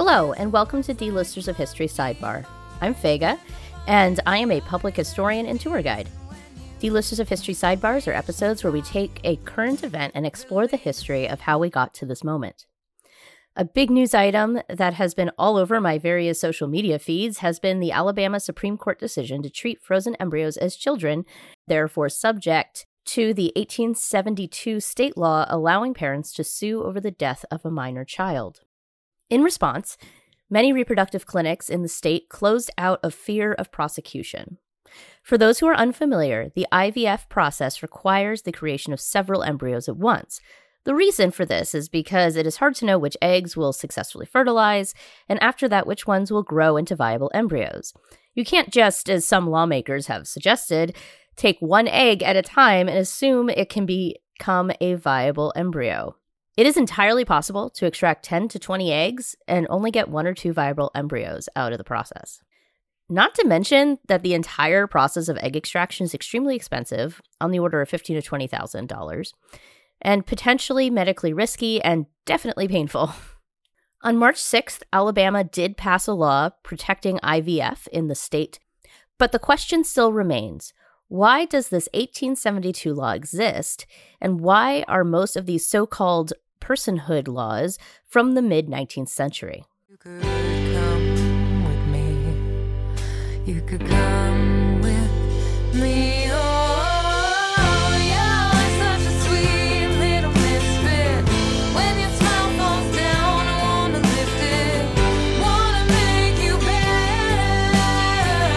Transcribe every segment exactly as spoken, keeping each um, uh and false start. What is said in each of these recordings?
Hello, and welcome to D-Listers of History Sidebar. I'm Fega, and I am a public historian and tour guide. D-Listers of History Sidebars are episodes where we take a current event and explore the history of how we got to this moment. A big news item that has been all over my various social media feeds has been the Alabama Supreme Court decision to treat frozen embryos as children, therefore subject to the eighteen seventy-two state law allowing parents to sue over the death of a minor child. In response, many reproductive clinics in the state closed out of fear of prosecution. For those who are unfamiliar, the I V F process requires the creation of several embryos at once. The reason for this is because it is hard to know which eggs will successfully fertilize, and after that, which ones will grow into viable embryos. You can't just, as some lawmakers have suggested, take one egg at a time and assume it can become a viable embryo. It is entirely possible to extract ten to twenty eggs and only get one or two viable embryos out of the process. Not to mention that the entire process of egg extraction is extremely expensive, on the order of fifteen thousand to twenty thousand dollars, and potentially medically risky and definitely painful. On March sixth, Alabama did pass a law protecting I V F in the state, but the question still remains. Why does this eighteen seventy-two law exist, and why are most of these so-called personhood laws from the mid-nineteenth century? You could come with me. You could come with me. Oh, you're such a sweet little misfit. When your smile falls down, I wanna lift it. Wanna make you better.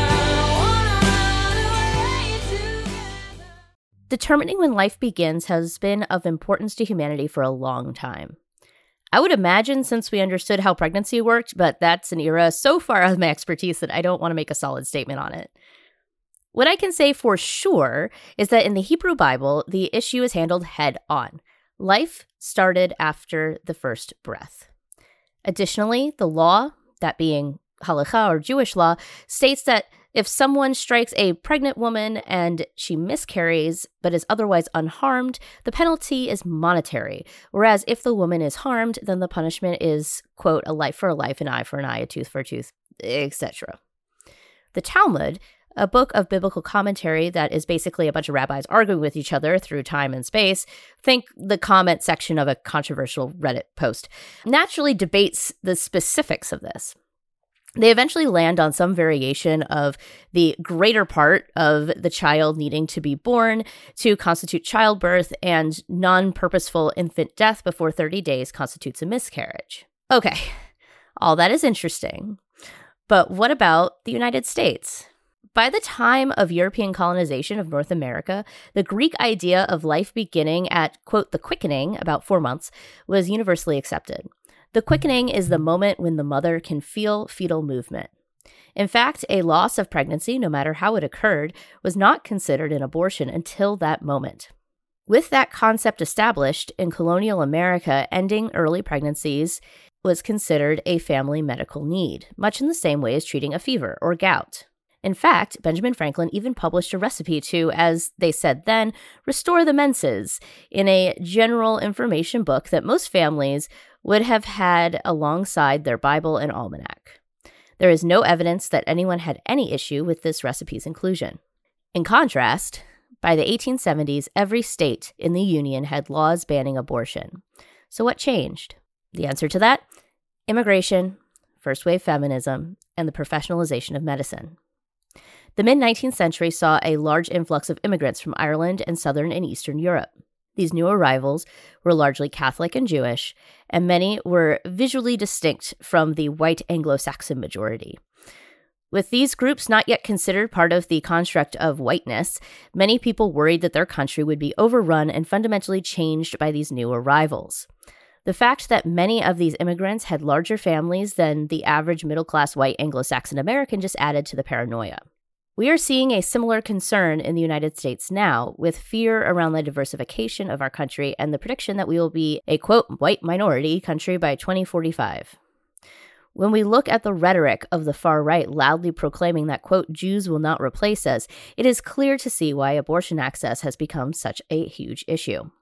Wanna run away together. Determining when life begins has been of importance to humanity for a long time. I would imagine since we understood how pregnancy worked, but that's an era so far out of my expertise that I don't want to make a solid statement on it. What I can say for sure is that in the Hebrew Bible, the issue is handled head on. Life started after the first breath. Additionally, the law, that being halakha or Jewish law, states that if someone strikes a pregnant woman and she miscarries but is otherwise unharmed, the penalty is monetary. Whereas if the woman is harmed, then the punishment is, quote, a life for a life, an eye for an eye, a tooth for a tooth, et cetera. The Talmud, a book of biblical commentary that is basically a bunch of rabbis arguing with each other through time and space, think the comment section of a controversial Reddit post, naturally debates the specifics of this. They eventually land on some variation of the greater part of the child needing to be born to constitute childbirth, and non-purposeful infant death before thirty days constitutes a miscarriage. Okay, all that is interesting. But what about the United States? By the time of European colonization of North America, the Greek idea of life beginning at, quote, the quickening, about four months, was universally accepted. The quickening is the moment when the mother can feel fetal movement. In fact, a loss of pregnancy, no matter how it occurred, was not considered an abortion until that moment. With that concept established, in colonial America, ending early pregnancies was considered a family medical need, much in the same way as treating a fever or gout. In fact, Benjamin Franklin even published a recipe to, as they said then, restore the menses in a general information book that most families would have had alongside their Bible and almanac. There is no evidence that anyone had any issue with this recipe's inclusion. In contrast, by the eighteen seventies, every state in the Union had laws banning abortion. So what changed? The answer to that? Immigration, first-wave feminism, and the professionalization of medicine. The mid-nineteenth century saw a large influx of immigrants from Ireland and Southern and Eastern Europe. These new arrivals were largely Catholic and Jewish, and many were visually distinct from the white Anglo-Saxon majority. With these groups not yet considered part of the construct of whiteness, many people worried that their country would be overrun and fundamentally changed by these new arrivals. The fact that many of these immigrants had larger families than the average middle-class white Anglo-Saxon American just added to the paranoia. We are seeing a similar concern in the United States now, with fear around the diversification of our country and the prediction that we will be a, quote, white minority country by twenty forty-five. When we look at the rhetoric of the far right loudly proclaiming that, quote, Jews will not replace us, it is clear to see why abortion access has become such a huge issue.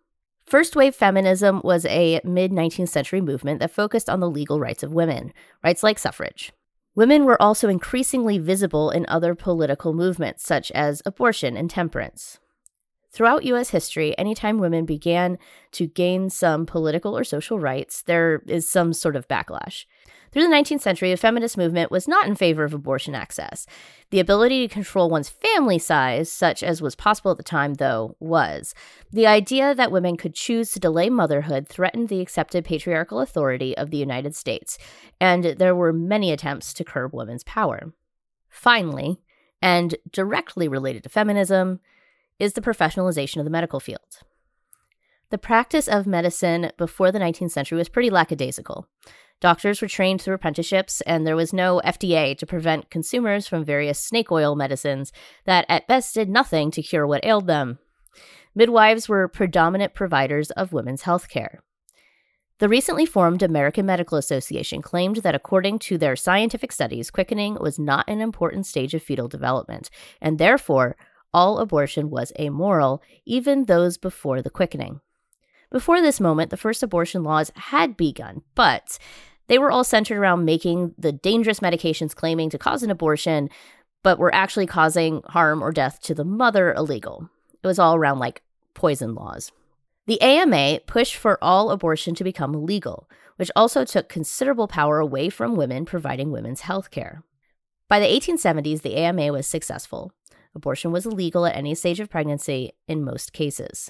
First wave feminism was a mid-nineteenth century movement that focused on the legal rights of women, rights like suffrage. Women were also increasingly visible in other political movements, such as abortion and temperance. Throughout U S history, anytime women began to gain some political or social rights, there is some sort of backlash. Through the nineteenth century, the feminist movement was not in favor of abortion access. The ability to control one's family size, such as was possible at the time, though, was. The idea that women could choose to delay motherhood threatened the accepted patriarchal authority of the United States, and there were many attempts to curb women's power. Finally, and directly related to feminism, is the professionalization of the medical field. The practice of medicine before the nineteenth century was pretty lackadaisical. Doctors were trained through apprenticeships, and there was no F D A to prevent consumers from various snake oil medicines that at best did nothing to cure what ailed them. Midwives were predominant providers of women's health care. The recently formed American Medical Association claimed that according to their scientific studies, quickening was not an important stage of fetal development, and therefore, all abortion was amoral, even those before the quickening. Before this moment, the first abortion laws had begun, but they were all centered around making the dangerous medications claiming to cause an abortion, but were actually causing harm or death to the mother illegal. It was all around like poison laws. The A M A pushed for all abortion to become legal, which also took considerable power away from women providing women's health care. By the eighteen seventies, the A M A was successful. Abortion was illegal at any stage of pregnancy in most cases.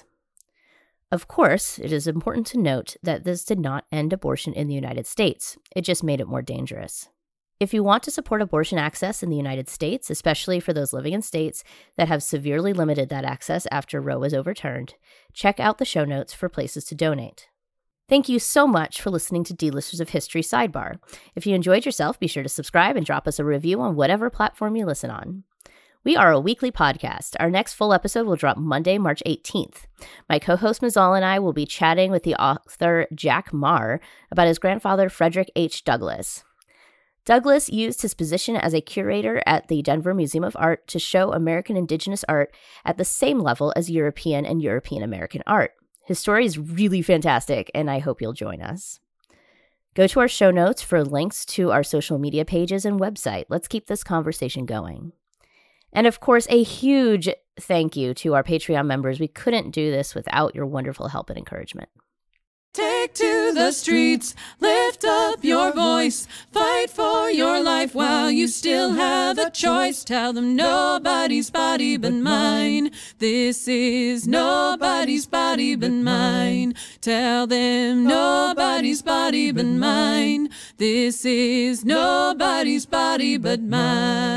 Of course, it is important to note that this did not end abortion in the United States. It just made it more dangerous. If you want to support abortion access in the United States, especially for those living in states that have severely limited that access after Roe was overturned, check out the show notes for places to donate. Thank you so much for listening to D-Listers of History Sidebar. If you enjoyed yourself, be sure to subscribe and drop us a review on whatever platform you listen on. We are a weekly podcast. Our next full episode will drop Monday, March eighteenth. My co-host Mazal and I will be chatting with the author Jack Maar about his grandfather Frederick H. Douglass. Douglass used his position as a curator at the Denver Museum of Art to show American Indigenous art at the same level as European and European American art. His story is really fantastic, and I hope you'll join us. Go to our show notes for links to our social media pages and website. Let's keep this conversation going. And of course, a huge thank you to our Patreon members. We couldn't do this without your wonderful help and encouragement. Take to the streets, lift up your voice, fight for your life while you still have a choice. Tell them nobody's body but mine. This is nobody's body but mine. Tell them nobody's body but mine. This is nobody's body but mine.